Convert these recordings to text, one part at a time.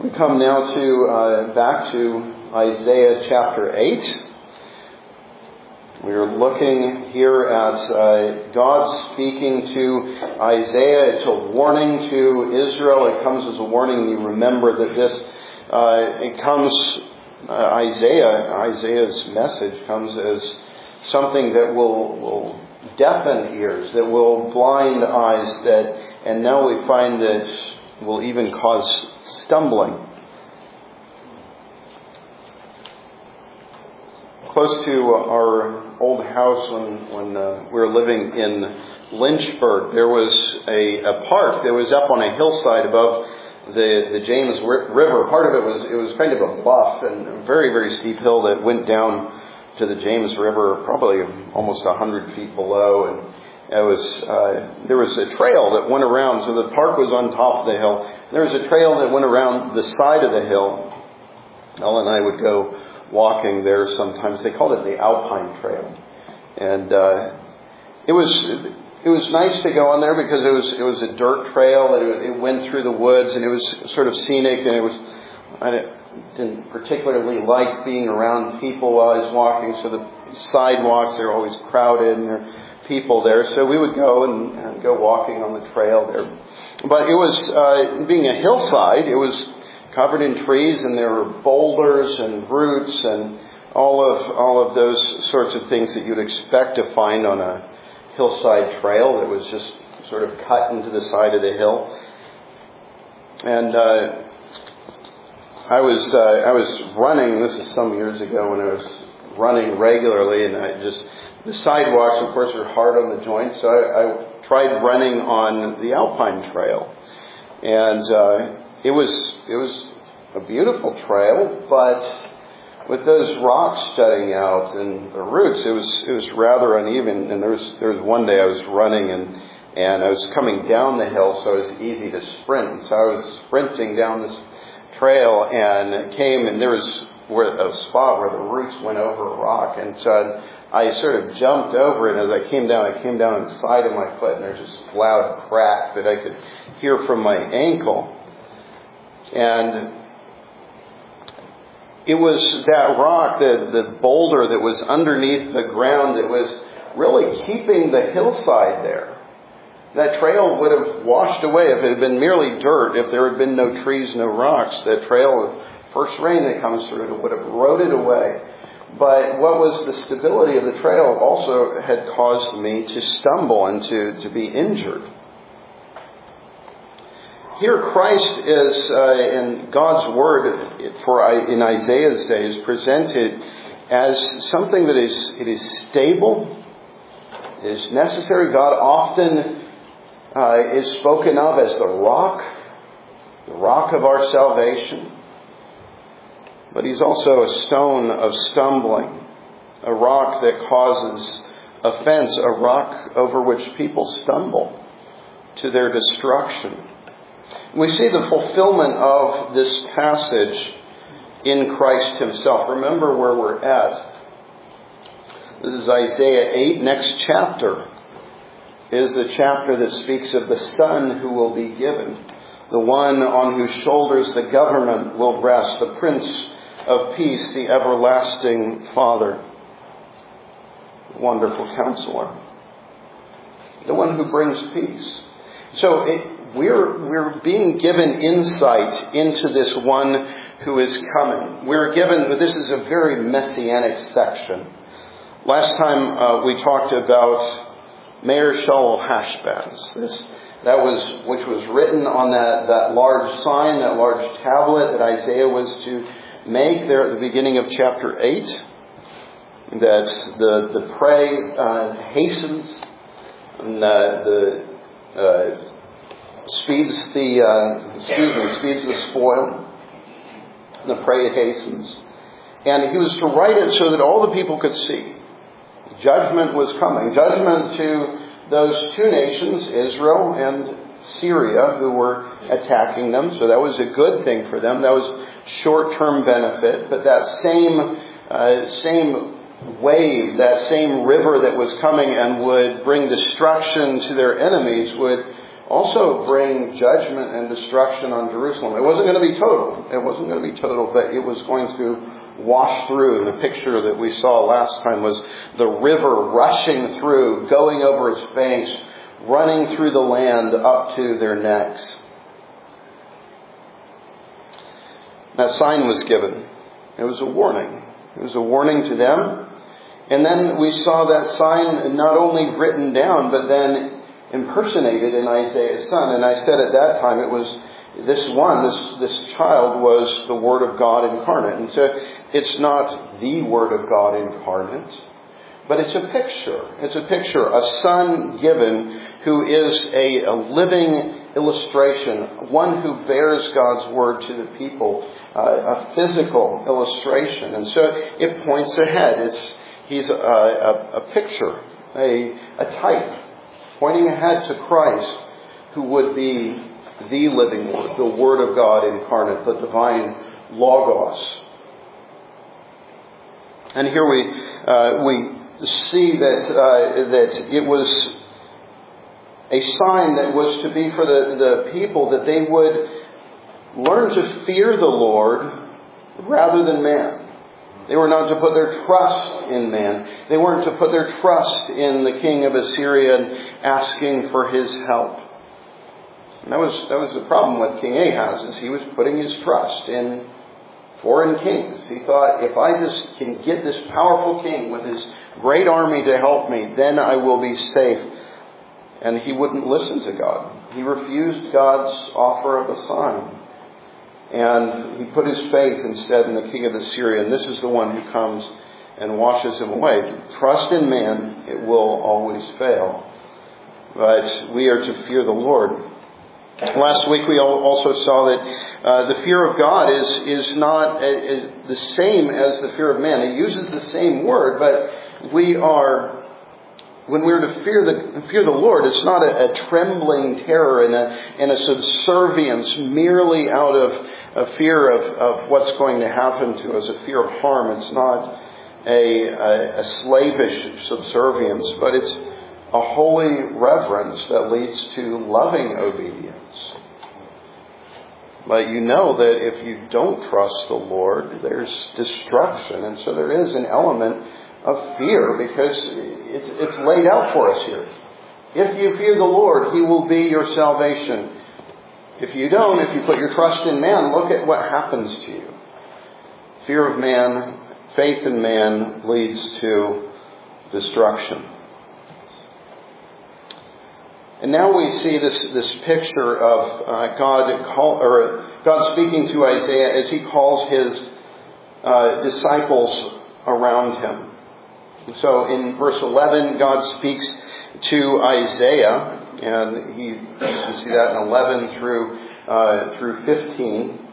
We come now to back to Isaiah chapter 8. We are looking here at God speaking to Isaiah. It's a warning to Israel. It comes as a warning. You remember that Isaiah's message comes as something that will deafen ears, that will blind eyes, and now we find that will even cause stumbling. Close to our old house when we were living in Lynchburg, there was a park that was up on a hillside above the James River. Part of it was kind of a bluff and a very, very steep hill that went down to the James River, probably almost 100 feet below, and there was a trail that went around. So the park was on top of the hill. There was a trail that went around the side of the hill. Ellen and I would go walking there sometimes. They called it the Alpine Trail, and it was nice to go on there because it was a dirt trail. It went through the woods, and it was sort of scenic, and I didn't particularly like being around people while I was walking. So the sidewalks, they're always crowded, and there are people there. So we would go and go walking on the trail there. But it was being a hillside. It was covered in trees, and there were boulders and roots and all of those sorts of things that you'd expect to find on a hillside trail that was just sort of cut into the side of the hill. And I was running. This is some years ago when I was running regularly, and the sidewalks, of course, are hard on the joints. So I tried running on the Alpine Trail, and it was a beautiful trail, but with those rocks jutting out and the roots, it was rather uneven. And there was one day I was running and I was coming down the hill, so it was easy to sprint. So I was sprinting down this trail and came, and there was a spot where the roots went over a rock, and so I sort of jumped over it. As I came down on the side of my foot, and there's just a loud crack that I could hear from my ankle. And it was that rock, the boulder that was underneath the ground that was really keeping the hillside there. That trail would have washed away if it had been merely dirt, if there had been no trees, no rocks. That trail, first rain that comes through it, would have eroded away. But what was the stability of the trail also had caused me to stumble and to be injured. Here Christ is, in God's Word in Isaiah's day, is presented as something that is stable, is necessary. God often is spoken of as the rock of our salvation. But He's also a stone of stumbling, a rock that causes offense, a rock over which people stumble to their destruction. We see the fulfillment of this passage in Christ Himself. Remember where we're at. This is Isaiah 8. Next chapter is a chapter that speaks of the Son who will be given, the one on whose shoulders the government will rest, the Prince of Peace, the everlasting Father, the wonderful Counselor, the one who brings peace. So we're being given insight into this one who is coming. We're given, this is a very messianic section. Last time we talked about Meir Shaul Hashbaz, which was written on that large sign, that large tablet that Isaiah was to make there at the beginning of chapter 8, that the prey hastens and speeds the spoil. The prey hastens. And he was to write it so that all the people could see. Judgment was coming. Judgment to those two nations, Israel and Syria, who were attacking them. So that was a good thing for them. That was short-term benefit. But that same wave, that same river that was coming and would bring destruction to their enemies would also bring judgment and destruction on Jerusalem. It wasn't going to be total. It wasn't going to be total, but it was going to wash through. And the picture that we saw last time was the river rushing through, going over its banks, running through the land up to their necks. That sign was given. It was a warning. It was a warning to them. And then we saw that sign not only written down, but then impersonated in Isaiah's son. And I said at that time it was this child was the Word of God incarnate. And so it's not the Word of God incarnate, but it's a picture. It's a picture. A son given who is a living illustration, one who bears God's Word to the people, a physical illustration. And so it points ahead. He's a picture, a type, pointing ahead to Christ, who would be the living Word, the Word of God incarnate, the divine Logos. And here we see that it was a sign that was to be for the people, that they would learn to fear the Lord rather than man. They were not to put their trust in man. They weren't to put their trust in the king of Assyria and asking for his help. And that was the problem with King Ahaz, is he was putting his trust in foreign kings. He thought, if I just can get this powerful king with his great army to help me, then I will be safe. And he wouldn't listen to God. He refused God's offer of a sign. And he put his faith instead in the king of Assyria. And this is the one who comes and washes him away. Trust in man, it will always fail. But we are to fear the Lord. Last week we also saw that the fear of God is not the same as the fear of man. It uses the same word, but when we're to fear the Lord, it's not a trembling terror and a subservience merely out of a fear of what's going to happen to us, a fear of harm. It's not a slavish subservience, but it's a holy reverence that leads to loving obedience. But you know that if you don't trust the Lord, there's destruction. And so there is an element of fear, because it's laid out for us here. If you fear the Lord, He will be your salvation. If you don't, if you put your trust in man, look at what happens to you. Fear of man, faith in man leads to destruction. And now we see this picture of God speaking to Isaiah as he calls his disciples around him. So in verse 11, God speaks to Isaiah, and you can see that in 11 through 15.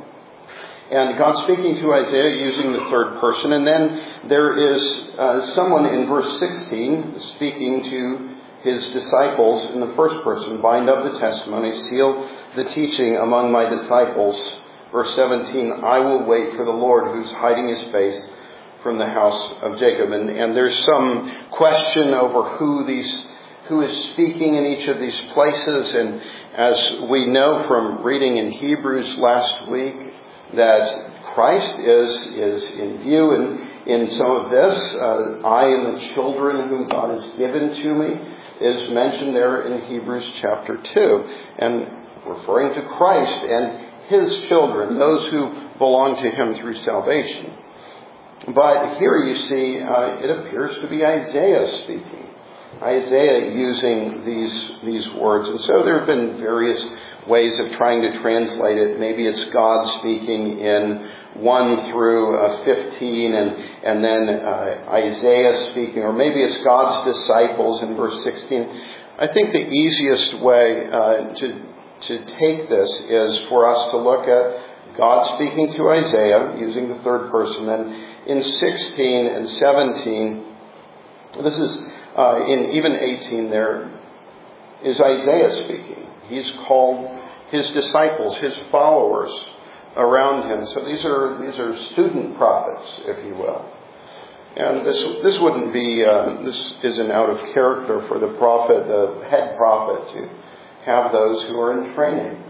And God speaking to Isaiah using the third person. And then there is someone in verse 16 speaking to his disciples in the first person. Bind up the testimony, seal the teaching among my disciples. Verse 17, I will wait for the Lord who's hiding his face from the house of Jacob. And there's some question over who is speaking in each of these places. And as we know from reading in Hebrews last week, that Christ is in view in some of this. I and the children whom God has given to me is mentioned there in Hebrews chapter 2. And referring to Christ and his children, those who belong to him through salvation. But here you see, it appears to be Isaiah speaking. Isaiah using these words. And so there have been various ways of trying to translate it. Maybe it's God speaking in 1 through 15 and then Isaiah speaking. Or maybe it's God's disciples in verse 16. I think the easiest way to take this is for us to look at God speaking to Isaiah using the third person. And in 16 and 17, this is in even 18 there, is Isaiah speaking. He's called his disciples, his followers around him. So these are student prophets, if you will. And this wouldn't be, this isn't out of character for the prophet, the head prophet, to have those who are in training.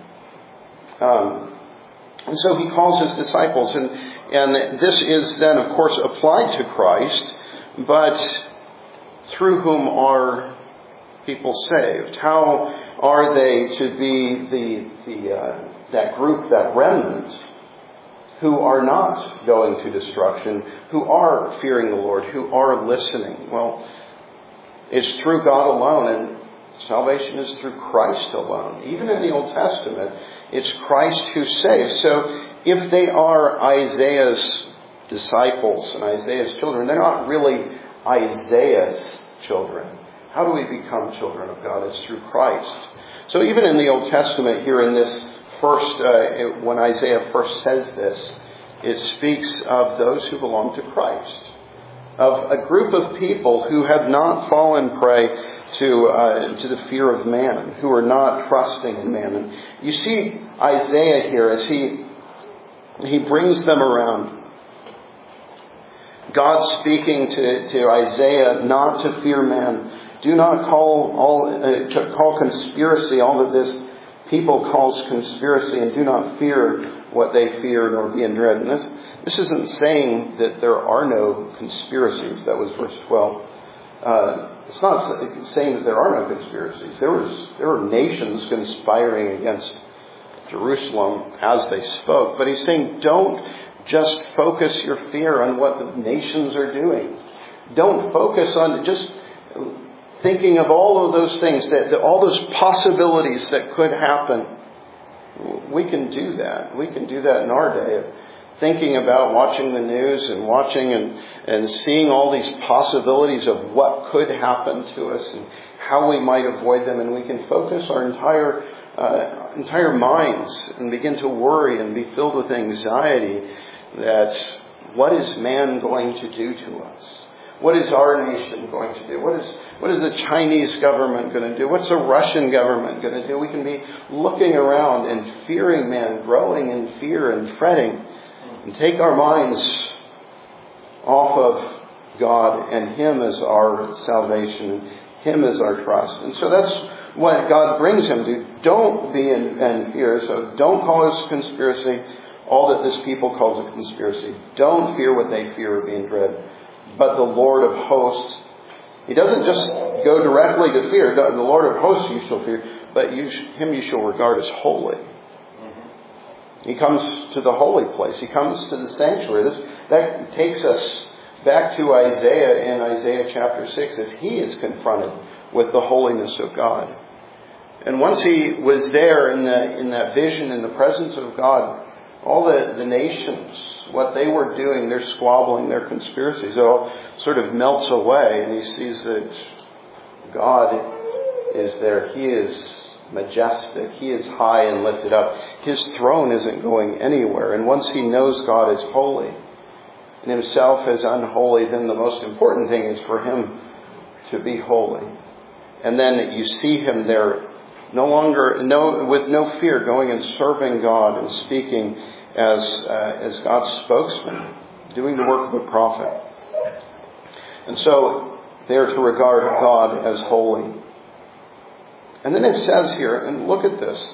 And so he calls his disciples, and this is then, of course, applied to Christ, but through whom are people saved? How are they to be that group, that remnant, who are not going to destruction, who are fearing the Lord, who are listening? Well, it's through God alone, and salvation is through Christ alone. Even in the Old Testament, it's Christ who saves. So if they are Isaiah's disciples and Isaiah's children, they're not really Isaiah's children. How do we become children of God? It's through Christ. So even in the Old Testament, here in this first, when Isaiah first says this, it speaks of those who belong to Christ, of a group of people who have not fallen prey to the fear of man, who are not trusting in man. And you see Isaiah here as he brings them around. God speaking to Isaiah not to fear man. Do not call conspiracy all that this people calls conspiracy, and do not fear what they fear, nor be in dread. And this isn't saying that there are no conspiracies. That was verse 12. It's not saying that there are no conspiracies. There were nations conspiring against Jerusalem as they spoke. But he's saying, don't just focus your fear on what the nations are doing. Don't focus on just thinking of all of those things, that all those possibilities that could happen. We can do that. We can do that in our day. Thinking about watching the news and watching and seeing all these possibilities of what could happen to us and how we might avoid them. And we can focus our entire minds and begin to worry and be filled with anxiety that what is man going to do to us? What is our nation going to do? What is the Chinese government going to do? What's the Russian government going to do? We can be looking around and fearing man, growing in fear and fretting, and take our minds off of God and Him as our salvation, and Him as our trust. And so that's what God brings him to. Don't be in fear. So don't call this conspiracy all that this people calls a conspiracy. Don't fear what they fear or be in dread. But the Lord of hosts, He doesn't just go directly to fear. The Lord of hosts you shall fear, but Him you shall regard as holy. He comes to the holy place. He comes to the sanctuary. That takes us back to Isaiah in Isaiah chapter 6 as he is confronted with the holiness of God. And once he was there in that vision, in the presence of God, all the nations, what they were doing, their squabbling, their conspiracies, it all sort of melts away, and he sees that God is there. He is majestic. He is high and lifted up. His throne isn't going anywhere. And once he knows God is holy and himself is unholy, then the most important thing is for him to be holy. And then you see him there with no fear, going and serving God and speaking as God's spokesman, doing the work of a prophet. And so they are to regard God as holy. And then it says here, and look at this.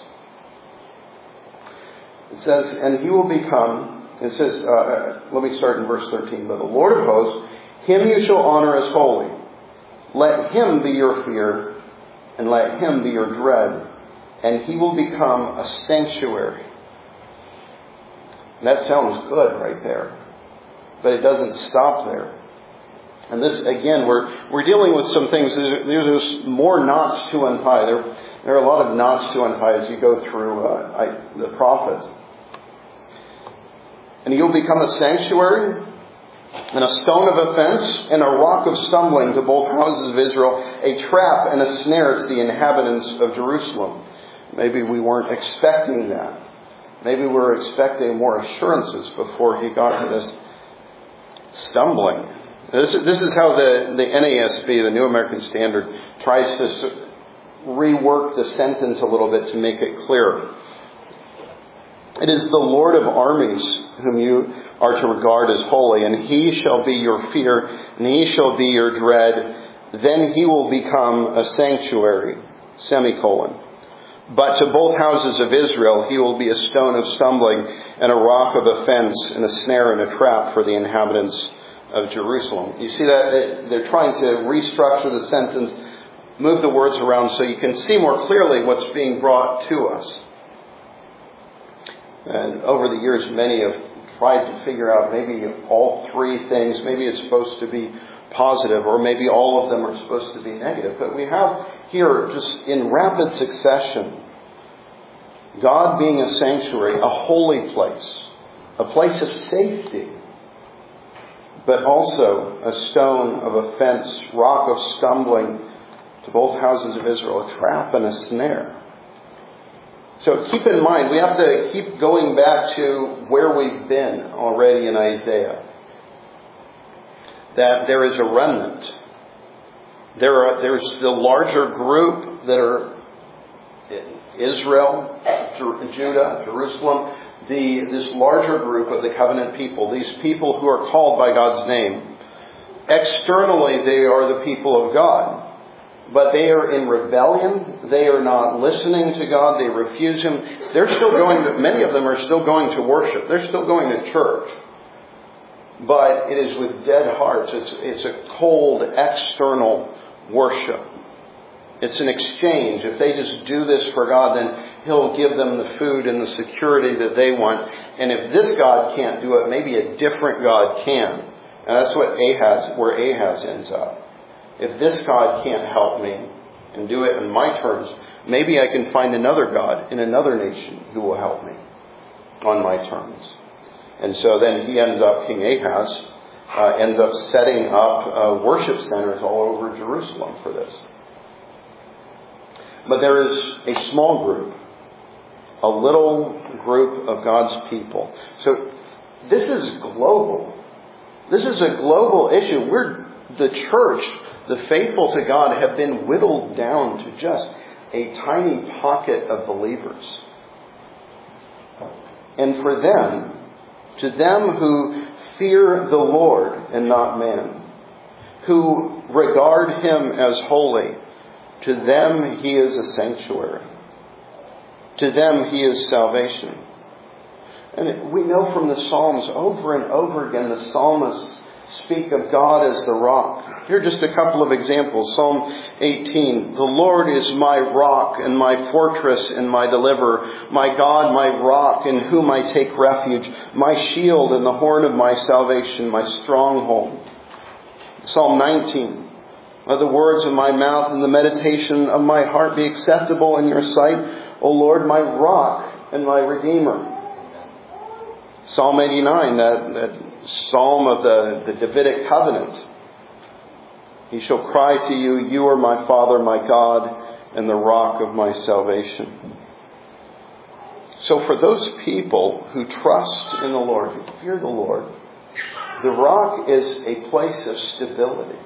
It says, and he will become, it says, let me start in verse 13. But the Lord of hosts, him you shall honor as holy. Let him be your fear, and let him be your dread, and he will become a sanctuary. And that sounds good right there. But it doesn't stop there. And this, again, we're dealing with some things. There's more knots to untie. There are a lot of knots to untie as you go through the prophets. And you'll become a sanctuary, and a stone of offense, and a rock of stumbling to both houses of Israel, a trap and a snare to the inhabitants of Jerusalem. Maybe we weren't expecting that. Maybe we were expecting more assurances before he got to this stumbling. This is how the NASB, the New American Standard, tries to rework the sentence a little bit to make it clearer. It is the Lord of armies whom you are to regard as holy, and he shall be your fear, and he shall be your dread. Then he will become a sanctuary, semicolon. But to both houses of Israel he will be a stone of stumbling and a rock of offense and a snare and a trap for the inhabitants of Jerusalem. You see that they're trying to restructure the sentence, move the words around so you can see more clearly what's being brought to us. And over the years, many have tried to figure out maybe all three things. Maybe it's supposed to be positive, or maybe all of them are supposed to be negative. But we have here, just in rapid succession, God being a sanctuary, a holy place, a place of safety, but also a stone of offense, rock of stumbling to both houses of Israel, a trap and a snare. So keep in mind, we have to keep going back to where we've been already in Isaiah. That there is a remnant. There's the larger group that are Israel, Judah, Jerusalem. This larger group of the covenant people, these people who are called by God's name. Externally, they are the people of God. But they are in rebellion. They are not listening to God. They refuse Him. They're still many of them are still going to worship. They're still going to church. But it is with dead hearts. It's a cold, external worship. It's an exchange. If they just do this for God, then He'll give them the food and the security that they want. And if this God can't do it, maybe a different God can. And that's where Ahaz ends up. If this God can't help me and do it on my terms, maybe I can find another God in another nation who will help me on my terms. And so then King Ahaz, ends up setting up worship centers all over Jerusalem for this. But there is a small group, a little group of God's people. So this is global. This is a global issue. The church, the faithful to God, have been whittled down to just a tiny pocket of believers. And for them, to them who fear the Lord and not man, who regard Him as holy, to them He is a sanctuary. To them He is salvation. And we know from the Psalms over and over again, the psalmists speak of God as the rock. Here are just a couple of examples. Psalm 18. The Lord is my rock and my fortress and my deliverer, my God, my rock in whom I take refuge, my shield and the horn of my salvation, my stronghold. Psalm 19. Let the words of my mouth and the meditation of my heart be acceptable in your sight, O Lord, my rock and my redeemer. Psalm 89, that psalm of the Davidic covenant. He shall cry to you, you are my Father, my God, and the rock of my salvation. So for those people who trust in the Lord, who fear the Lord, the rock is a place of stability.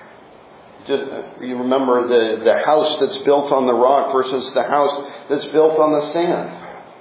You remember the house that's built on the rock versus the house that's built on the sand.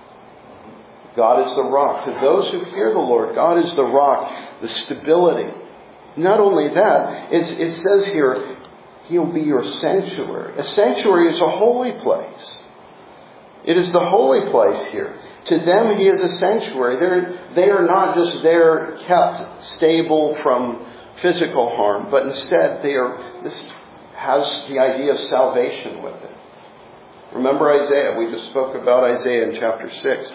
God is the rock. To those who fear the Lord, God is the rock, the stability. Not only that, it says here, He'll be your sanctuary. A sanctuary is a holy place. It is the holy place here. To them, He is a sanctuary. They are not just there kept stable from physical harm, but instead this has the idea of salvation with it. Remember Isaiah. We just spoke about Isaiah in chapter 6.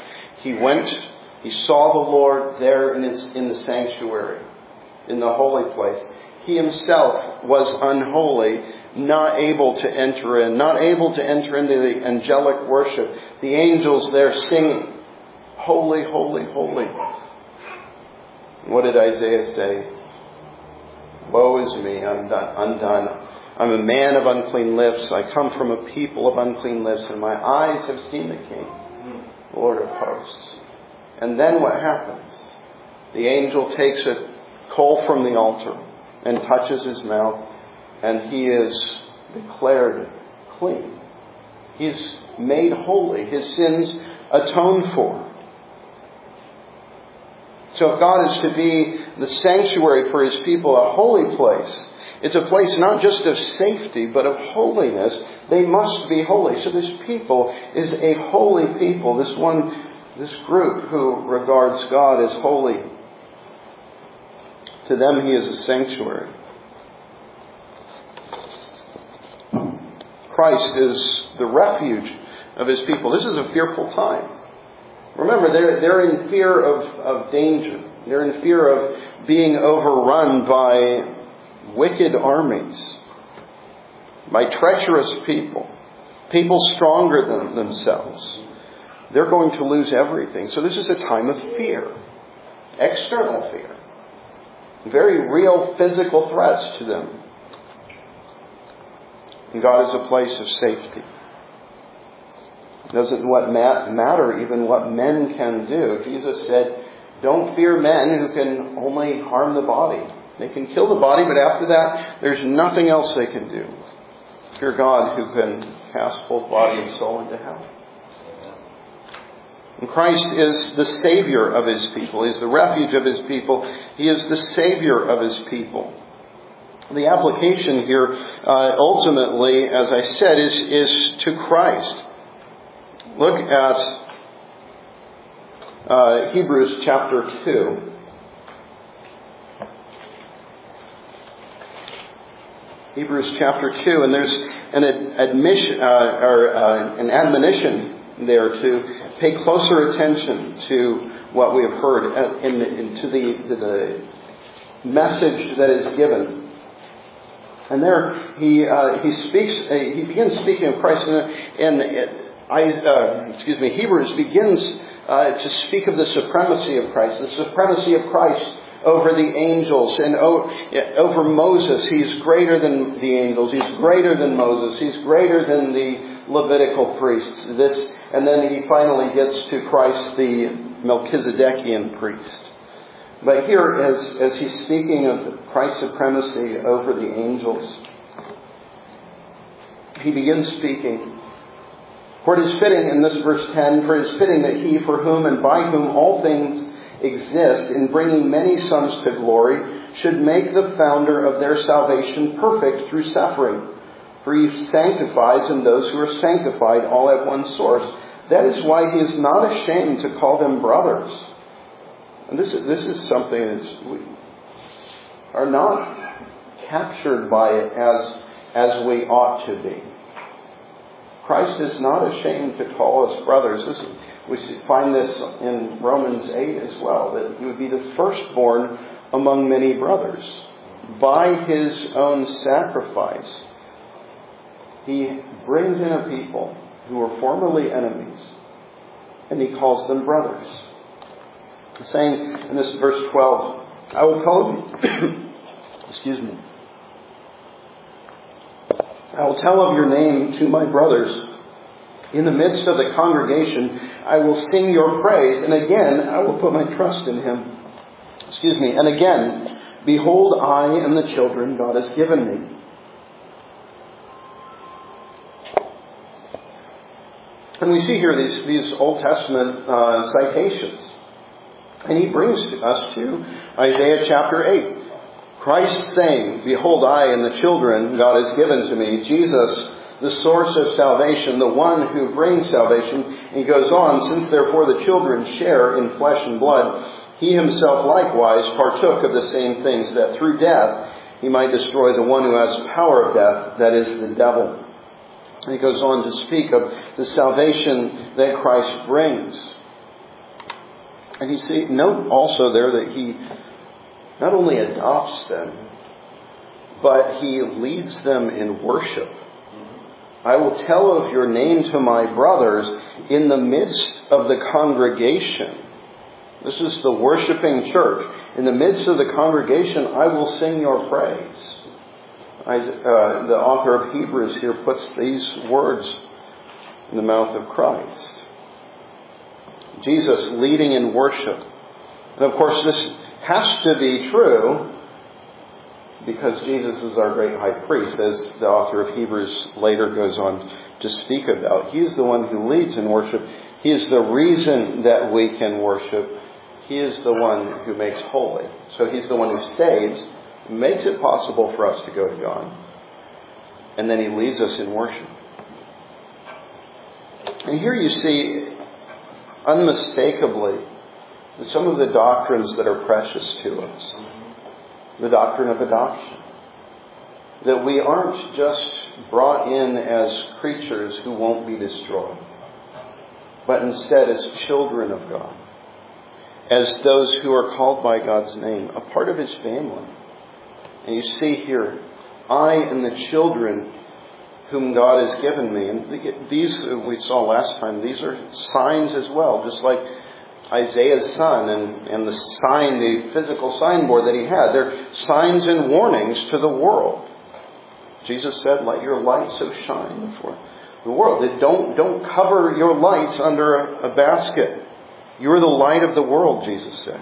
He saw the Lord there in the sanctuary, in the holy place. He Himself was unholy, not able to enter in, not able to enter into the angelic worship. The angels there singing, holy, holy, holy. What did Isaiah say? Woe is me, I'm undone. I'm a man of unclean lips. I come from a people of unclean lips, and my eyes have seen the King, Lord of hosts. And then what happens? The angel takes a coal from the altar and touches his mouth, and he is declared clean. He's made holy. His sins atoned for. So if God is to be the sanctuary for His people, a holy place, It's a place not just of safety, but of holiness. They must be holy. So this people is a holy people. This group who regards God as holy. To them, He is a sanctuary. Christ is the refuge of His people. This is a fearful time. Remember, they're in fear of danger. They're in fear of being overrun by wicked armies, by treacherous people stronger than themselves. They're going to lose everything. So this is a time of fear, external fear, very real physical threats to them. And God is a place of safety. It doesn't matter even what men can do. Jesus said, don't fear men who can only harm the body. They can kill the body, but after that, there's nothing else they can do. Fear God who can cast both body and soul into hell. And Christ is the Savior of His people. He is the refuge of His people. He is the Savior of His people. The application here, ultimately, as I said, is to Christ. Look at Hebrews chapter 2. Hebrews chapter 2, and there's an admonition there to pay closer attention to what we have heard to the message that is given. And there he begins speaking of Christ, Hebrews begins to speak of the supremacy of Christ, the supremacy of Christ over the angels and over Moses. He's greater than the angels. He's greater than Moses. He's greater than the Levitical priests. And then he finally gets to Christ, the Melchizedekian priest. But here, as he's speaking of Christ's supremacy over the angels, he begins speaking. For it is fitting, in this verse 10, for it is fitting that He, for whom and by whom all things exist, in bringing many sons to glory, should make the founder of their salvation perfect through suffering. For He sanctifies, and those who are sanctified all have one source. That is why He is not ashamed to call them brothers. And this is something that we are not captured by it as we ought to be. Christ is not ashamed to call us brothers. We find this in Romans 8 as well, that He would be the firstborn among many brothers. By His own sacrifice, He brings in a people who were formerly enemies, and He calls them brothers. Saying in this verse 12, I will tell of your name to my brothers. In the midst of the congregation, I will sing your praise, and again, I will put my trust in Him. And again, behold, I and the children God has given me. And we see here these Old Testament citations. And he brings us to Isaiah chapter 8. Christ saying, behold, I and the children God has given to me. Jesus, the source of salvation, the one who brings salvation. And he goes on, since therefore the children share in flesh and blood, He Himself likewise partook of the same things, that through death He might destroy the one who has power of death, that is the devil. And he goes on to speak of the salvation that Christ brings. And you note also there that He not only adopts them, but He leads them in worship. I will tell of your name to my brothers in the midst of the congregation. This is the worshiping church. In the midst of the congregation, I will sing your praise. The author of Hebrews here puts these words in the mouth of Christ. Jesus leading in worship. And of course this has to be true because Jesus is our great high priest, as the author of Hebrews later goes on to speak about. He is the one who leads in worship. He is the reason that we can worship. He is the one who makes holy. So He's the one who saves, makes it possible for us to go to God. And then He leads us in worship. And here you see, unmistakably, some of the doctrines that are precious to us. The doctrine of adoption. That we aren't just brought in as creatures who won't be destroyed, but instead as children of God. As those who are called by God's name, a part of His family. And you see here, I and the children whom God has given me. And these, we saw last time, these are signs as well. Just like Isaiah's son and the sign, the physical signboard that he had. They're signs and warnings to the world. Jesus said, let your light so shine before the world. That don't cover your lights under a basket. You're the light of the world, Jesus said.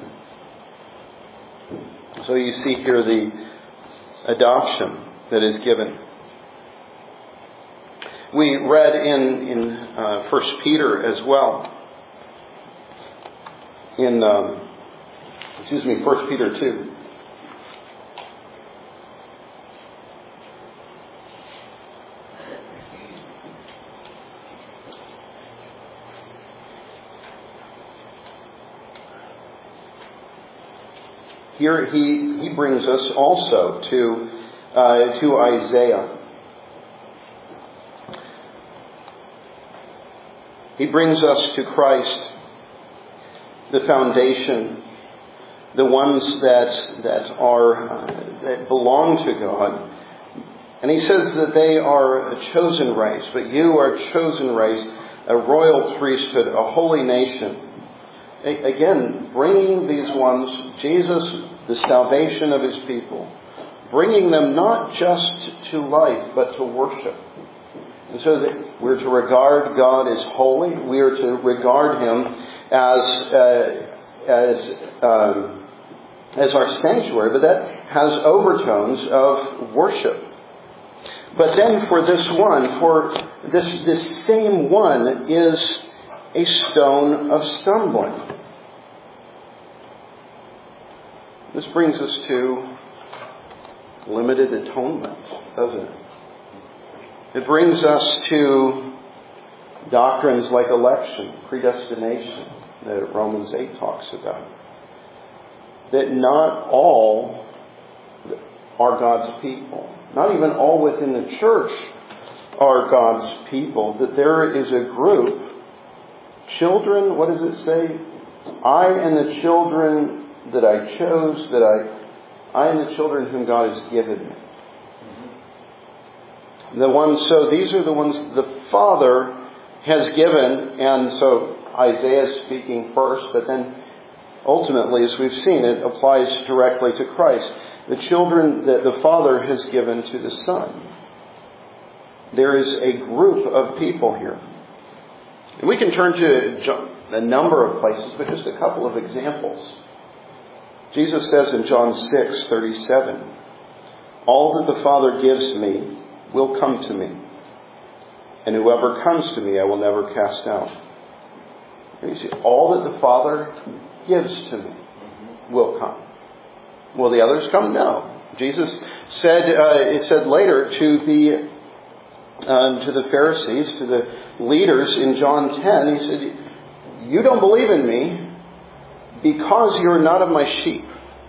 So you see here the adoption that is given. We read in 1 Peter as well. In 1 Peter 2. Here he brings us also to Isaiah. He brings us to Christ, the foundation, the ones that belong to God. And he says that they are a chosen race, but you are a chosen race, a royal priesthood, a holy nation. Again, bringing these ones, Jesus, the salvation of His people, bringing them not just to life, but to worship. And so that we're to regard God as holy. We are to regard Him as our sanctuary, but that has overtones of worship. But then for this one, for this same one is a stone of stumbling. This brings us to limited atonement, doesn't it? It brings us to doctrines like election, predestination, that Romans 8 talks about. That not all are God's people. Not even all within the church are God's people. That there is a group, children, what does it say? I and the children that I chose, I and the children whom God has given me. So these are the ones the Father has given, and so Isaiah is speaking first, but then ultimately, as we've seen, it applies directly to Christ. The children that the Father has given to the Son. There is a group of people here. And we can turn to a number of places, but just a couple of examples. Jesus says in John 6:37, all that the Father gives me will come to me, and whoever comes to me I will never cast out. You see, all that the Father gives to me will come. Will the others come? No. Jesus said, it said later to the Pharisees, to the leaders in John 10, He said, you don't believe in me because you're not of my sheep.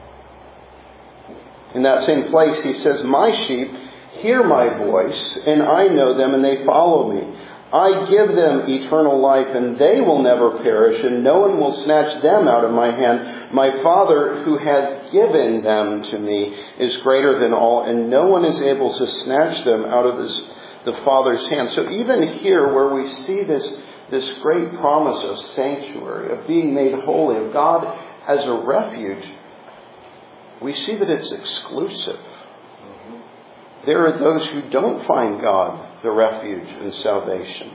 In that same place, He says, my sheep hear my voice, and I know them, and they follow me. I give them eternal life, and they will never perish, and no one will snatch them out of my hand. My Father, who has given them to me, is greater than all, and no one is able to snatch them out of the Father's hand. So even here, where we see this great promise of sanctuary, of being made holy, of God as a refuge, we see that it's exclusive. There are those who don't find God the refuge and salvation.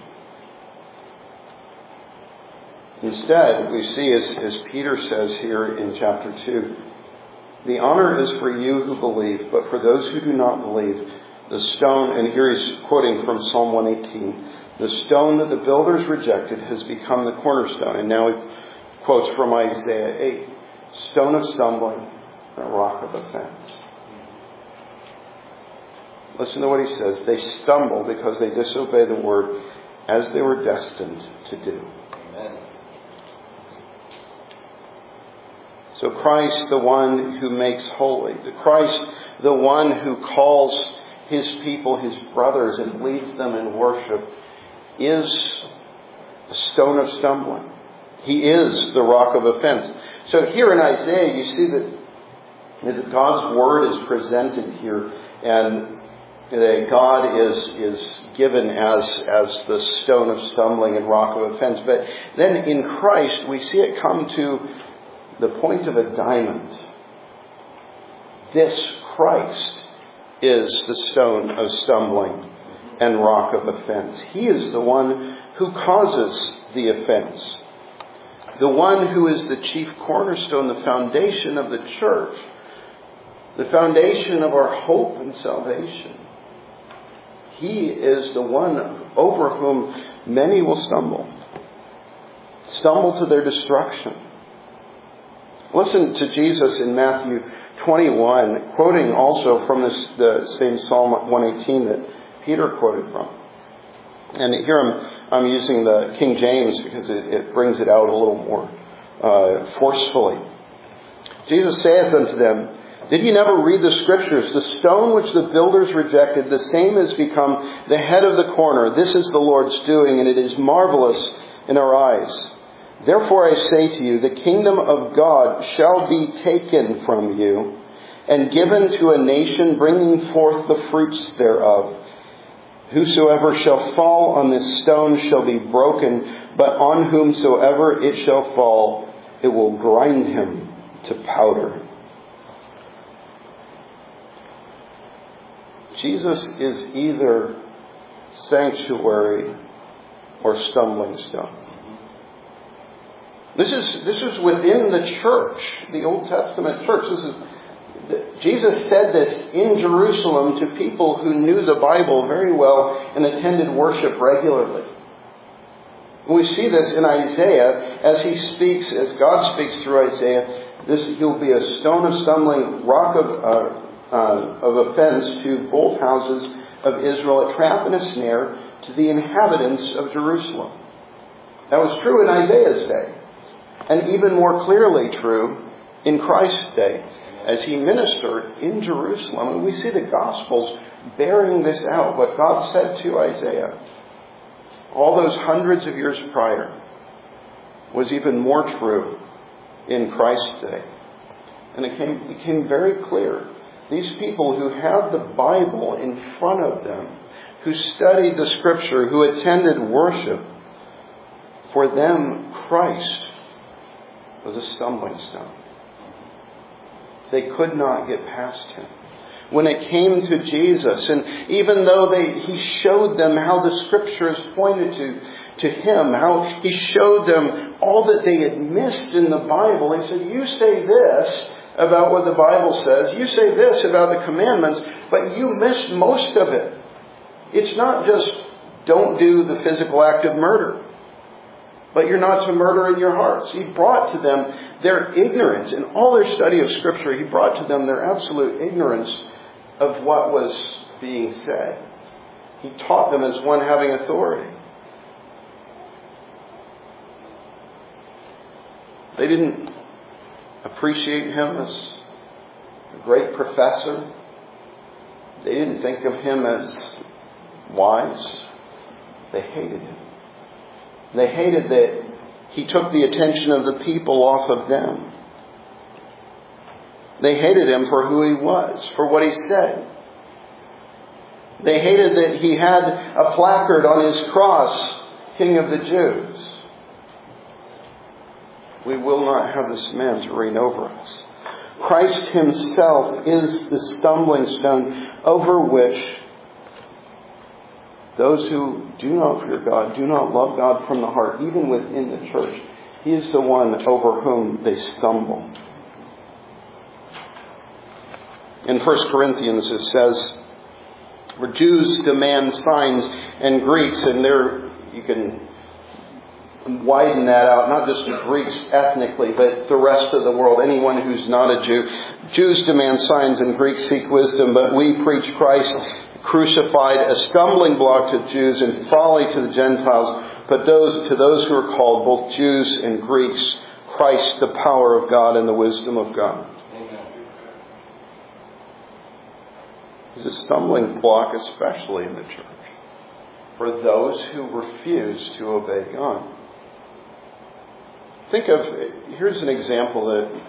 Instead, we see, as Peter says here in chapter 2, the honor is for you who believe, but for those who do not believe, the stone, and here he's quoting from Psalm 118, the stone that the builders rejected has become the cornerstone. And now he quotes from Isaiah 8, stone of stumbling, and a rock of offense. Listen to what he says. They stumble because they disobey the word as they were destined to do. Amen. So Christ, the one who makes holy, the Christ, the one who calls his people his brothers and leads them in worship, is a stone of stumbling. He is the rock of offense. So here in Isaiah, you see that God's word is presented here, and that God is given as the stone of stumbling and rock of offense. But then in Christ, we see it come to the point of a diamond. This Christ is the stone of stumbling and rock of offense. He is the one who causes the offense. The one who is the chief cornerstone, the foundation of the church, the foundation of our hope and salvation. He is the one over whom many will stumble to their destruction. Listen to Jesus in Matthew 21, quoting also from the same Psalm 118 that Peter quoted from. And here I'm using the King James because it brings it out a little more forcefully. Jesus saith unto them, Did ye never read the Scriptures? The stone which the builders rejected, the same has become the head of the corner. This is the Lord's doing, and it is marvelous in our eyes. Therefore I say to you, the kingdom of God shall be taken from you, and given to a nation bringing forth the fruits thereof. Whosoever shall fall on this stone shall be broken, but on whomsoever it shall fall, it will grind him to powder. Jesus is either sanctuary or stumbling stone. This is within the church, the Old Testament church. Jesus said this in Jerusalem to people who knew the Bible very well and attended worship regularly. We see this in Isaiah as he speaks, as God speaks through Isaiah. He'll be a stone of stumbling, rock of offense to both houses of Israel, a trap and a snare to the inhabitants of Jerusalem. That was true in Isaiah's day, and even more clearly true in Christ's day, as he ministered in Jerusalem. And we see the Gospels bearing this out, what God said to Isaiah all those hundreds of years prior was even more true in Christ's day. And it became very clear. These people who had the Bible in front of them, who studied the Scripture, who attended worship, for them Christ was a stumbling stone. They could not get past him. When it came to Jesus, and even though he showed them how the Scriptures pointed to him, how he showed them all that they had missed in the Bible, he said, you say this about what the Bible says, you say this about the commandments, but you missed most of it. It's not just don't do the physical act of murder, but you're not to murder in your hearts. He brought to them their ignorance. In all their study of Scripture, he brought to them their absolute ignorance of what was being said. He taught them as one having authority. They didn't appreciate him as a great professor. They didn't think of him as wise. They hated him. They hated that he took the attention of the people off of them. They hated him for who he was, for what he said. They hated that he had a placard on his cross, King of the Jews. We will not have this man to reign over us. Christ himself is the stumbling stone over which those who do not fear God, do not love God from the heart, even within the church, he is the one over whom they stumble. In 1 Corinthians it says, where Jews demand signs and Greeks, and you can widen that out, not just the Greeks ethnically, but the rest of the world, anyone who's not a Jew. Jews demand signs and Greeks seek wisdom, but we preach Christ crucified, a stumbling block to Jews and folly to the Gentiles, but to those who are called, both Jews and Greeks, Christ, the power of God and the wisdom of God. He's a stumbling block, especially in the church, for those who refuse to obey God. Here's an example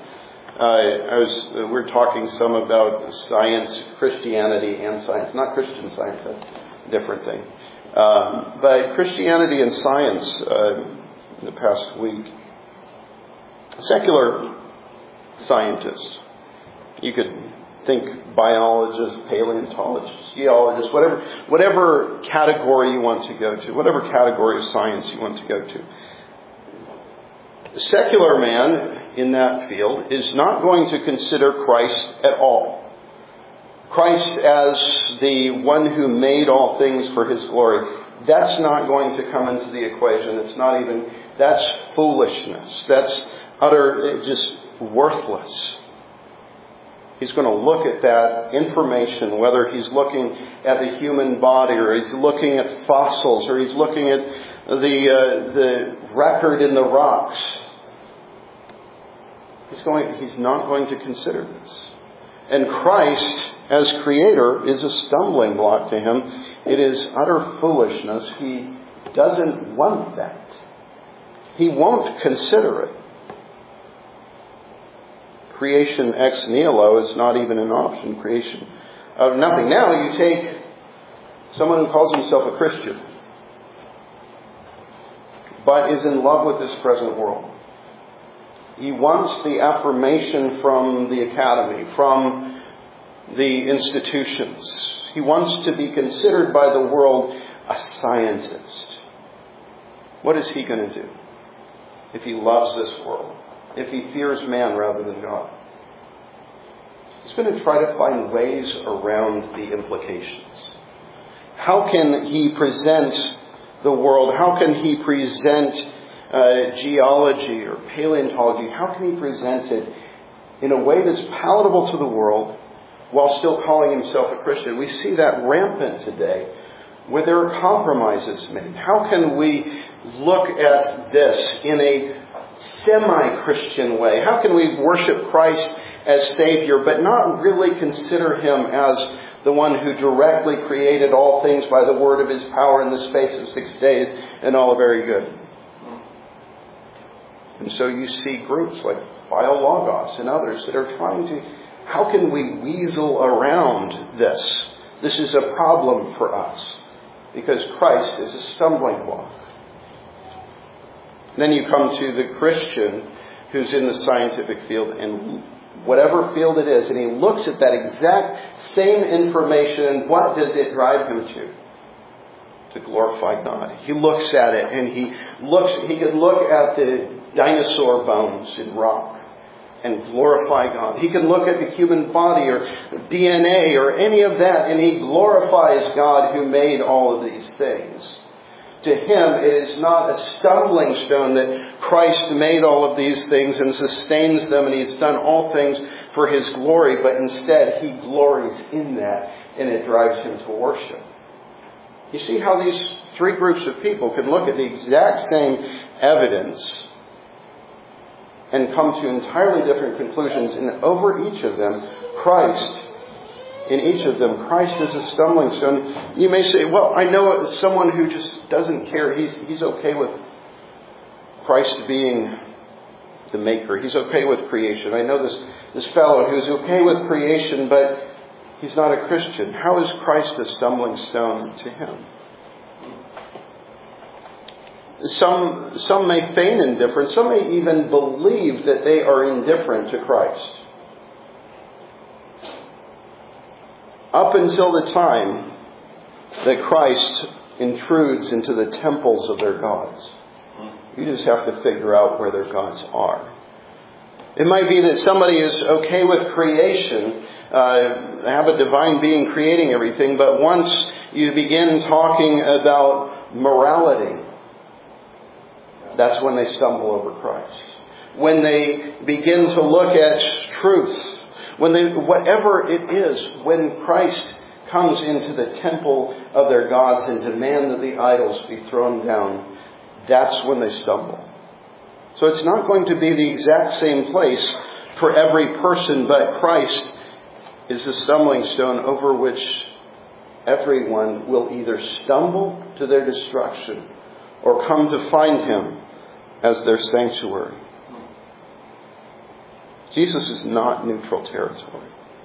that we're talking some about science, Christianity and science. Not Christian science, that's a different thing. But Christianity and science in the past week. Secular scientists, you could think biologists, paleontologists, geologists, whatever category you want to go to, whatever category of science you want to go to. The secular man in that field is not going to consider Christ at all. Christ as the one who made all things for His glory. That's not going to come into the equation. That's foolishness. That's utter, just worthless. He's going to look at that information, whether he's looking at the human body or he's looking at fossils or he's looking at the record in the rocks. He's not going to consider this. And Christ, as Creator, is a stumbling block to him. It is utter foolishness. He doesn't want that. He won't consider it. Creation ex nihilo is not even an option. Creation of nothing. Now you take someone who calls himself a Christian, but is in love with this present world. He wants the affirmation from the academy, from the institutions. He wants to be considered by the world a scientist. What is he going to do if he loves this world? If he fears man rather than God? He's going to try to find ways around the implications. How can he present the world? How can he present geology or paleontology? How can he present it in a way that's palatable to the world while still calling himself a Christian? We see that rampant today, where there are compromises made. How can we look at this in a semi-Christian way? How can we worship Christ as Savior, but not really consider Him as the one who directly created all things by the word of His power in the space of 6 days, and all very good? And so you see groups like Biologos and others that are trying to, how can we weasel around this? This is a problem for us, because Christ is a stumbling block. Then you come to the Christian who's in the scientific field, and whatever field it is, and he looks at that exact same information, and what does it drive him to? To glorify God. He looks at it, and he could look at the dinosaur bones in rock and glorify God. He can look at the human body or DNA or any of that, and he glorifies God who made all of these things. To him, it is not a stumbling stone that Christ made all of these things and sustains them, and He's done all things for His glory, but instead He glories in that, and it drives him to worship. You see how these three groups of people can look at the exact same evidence and come to entirely different conclusions, and over each of them, Christ is a stumbling stone. You may say, well, I know someone who just doesn't care. He's okay with Christ being the maker. He's okay with creation. I know this fellow who's okay with creation, but he's not a Christian. How is Christ a stumbling stone to him? Some may feign indifference. Some may even believe that they are indifferent to Christ. Up until the time that Christ intrudes into the temples of their gods. You just have to figure out where their gods are. It might be that somebody is okay with creation, have a divine being creating everything, but once you begin talking about morality, that's when they stumble over Christ. When they begin to look at truth, whatever it is, when Christ comes into the temple of their gods and demand that the idols be thrown down, that's when they stumble. So it's not going to be the exact same place for every person, but Christ is the stumbling stone over which everyone will either stumble to their destruction or come to find Him as their sanctuary. Jesus is not neutral territory.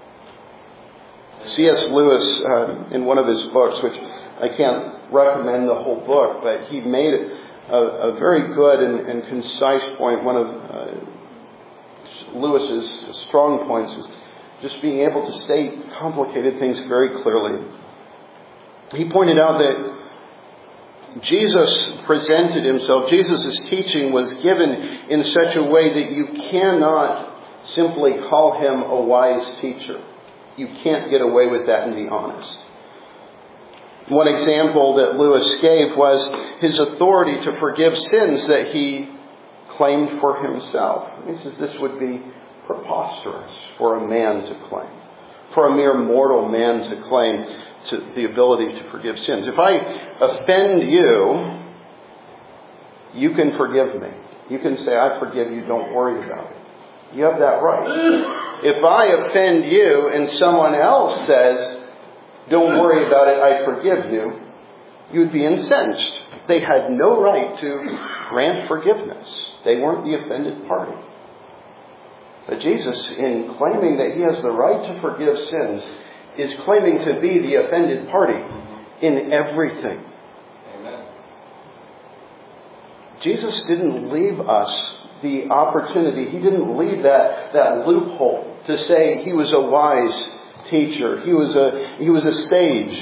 C.S. Lewis, in one of his books, which I can't recommend the whole book, but he made a very good and concise point. One of Lewis's strong points is just being able to state complicated things very clearly. He pointed out that Jesus presented Himself, Jesus' teaching was given in such a way that you cannot simply call Him a wise teacher. You can't get away with that and be honest. One example that Lewis gave was His authority to forgive sins that He claimed for Himself. He says this would be preposterous for a man to claim, for a mere mortal man to claim to the ability to forgive sins. If I offend you, you can forgive me. You can say, I forgive you, don't worry about it. You have that right. If I offend you and someone else says, don't worry about it, I forgive you, you'd be incensed. They had no right to grant forgiveness. They weren't the offended party. But Jesus, in claiming that He has the right to forgive sins, is claiming to be the offended party in everything. Amen. Jesus didn't leave us the opportunity. He didn't leave that loophole to say He was a wise teacher. He was a sage.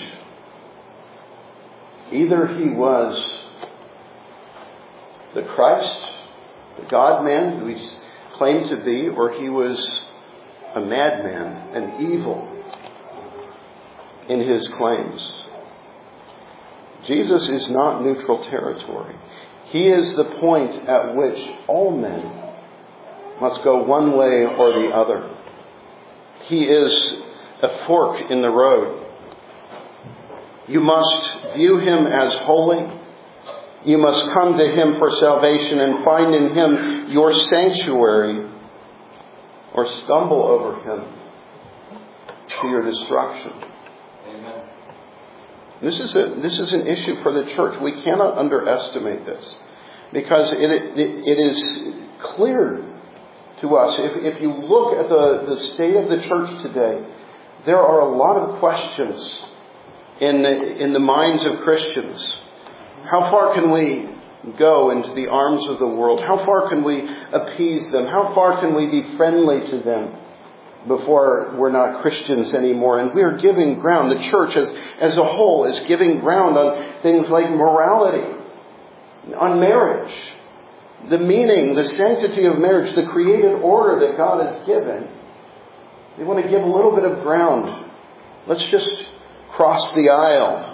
Either He was the Christ, the God-man who He claimed to be, or He was a madman, an evil in His claims. Jesus is not neutral territory. He is the point at which all men must go one way or the other. He is a fork in the road. You must view Him as holy. You must come to Him for salvation and find in Him your sanctuary, or stumble over Him to your destruction. Amen. This is an issue for the church. We cannot underestimate this, because it is clear to us. If you look at the state of the church today, there are a lot of questions in the minds of Christians. How far can we go into the arms of the world? How far can we appease them? How far can we be friendly to them before we're not Christians anymore? And we're giving ground. The church as a whole is giving ground on things like morality, on marriage, the meaning, the sanctity of marriage, the created order that God has given. They want to give a little bit of ground. Let's just cross the aisle.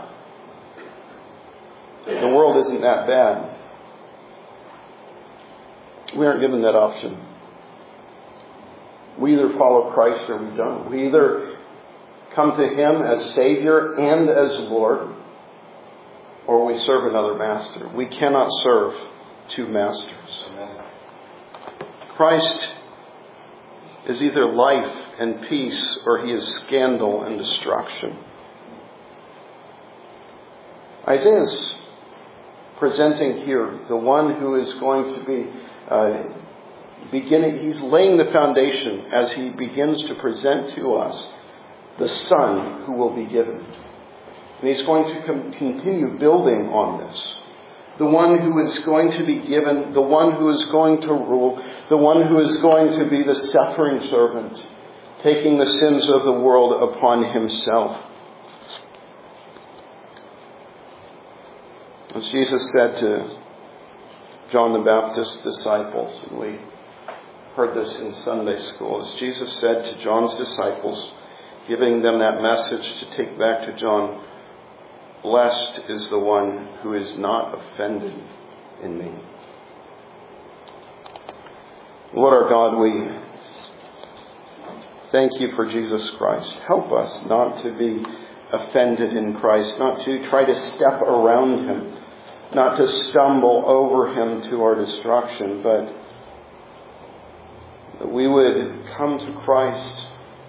The world isn't that bad. We aren't given that option. We either follow Christ or we don't. We either come to Him as Savior and as Lord, or we serve another master. We cannot serve two masters. Amen. Christ is either life and peace, or He is scandal and destruction. Isaiah's presenting here the one who is going to be he's laying the foundation as he begins to present to us the Son who will be given. And he's going to continue building on this. The one who is going to be given, the one who is going to rule, the one who is going to be the suffering servant, taking the sins of the world upon Himself. As Jesus said to John the Baptist's disciples, and we heard this in Sunday school, as Jesus said to John's disciples, giving them that message to take back to John, blessed is the one who is not offended in me. Lord our God, we thank You for Jesus Christ. Help us not to be offended in Christ, not to try to step around Him, not to stumble over Him to our destruction, but that we would come to Christ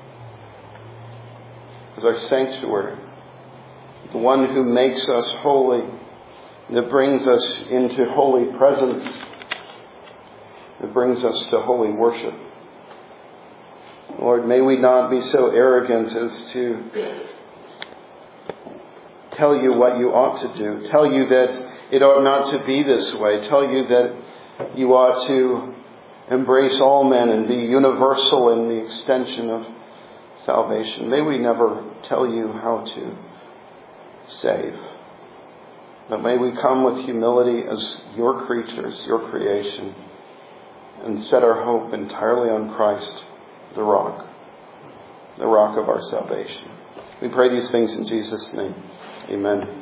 as our sanctuary, the one who makes us holy, that brings us into holy presence, that brings us to holy worship. Lord, may we not be so arrogant as to tell you what you ought to do, tell you that it ought not to be this way, tell you that you ought to embrace all men and be universal in the extension of salvation. May we never tell you how to save, but may we come with humility as your creatures, your creation, and set our hope entirely on Christ, the rock of our salvation. We pray these things in Jesus' name. Amen.